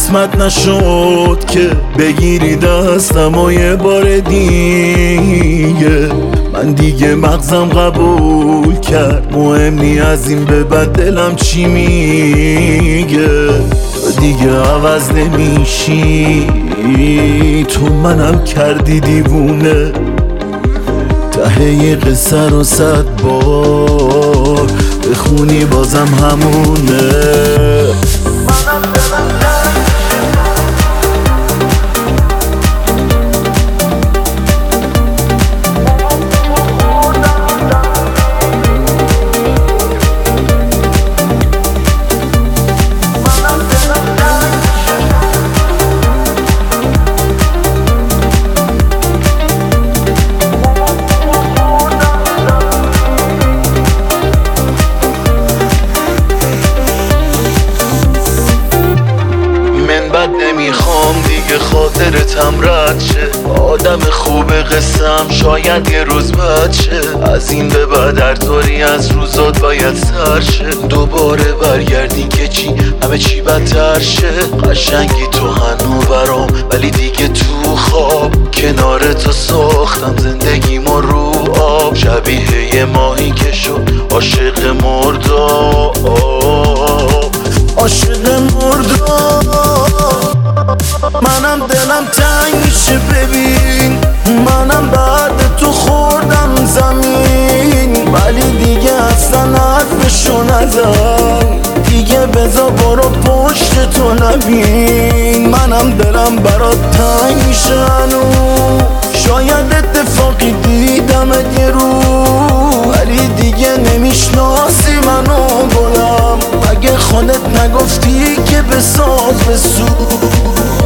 قسمت نشد که بگیری دستم و یه بار دیگه. من دیگه مغزم قبول کرد مهم نی از این به بعد دلم چی میگه. دیگه عوض نمیشی تو منم کردی دیوونه. ته قصه رو 100 بار بخونی بازم همونه. نمیخوام دیگه خاطرتم رد شه. آدم خوب قسم شاید یه روز بد شه. از این به بعد هر طوری از روزات باید سر شه. دوباره برگردی که چی همه چی بدتر شه. قشنگی تو هنو برام ولی دیگه تو خواب. کنار تو ساختم زندگیمو رو آب. شبیه یه ماهی که شد عاشق مرداب. عاشق مرداب. منم دلم تنگ میشه ببین. منم بعد تو خوردم زمین ولی دیگه اصلا حرفشو نزن. دیگه بذار برو پشت تو نبین. منم دلم برات تنگ میشه هنوز. شاید اتفاقی دیدمت یه رو ولی دیگه نمیشناسی منو گلم. اگه خودت نگفتی که بساز بسوز.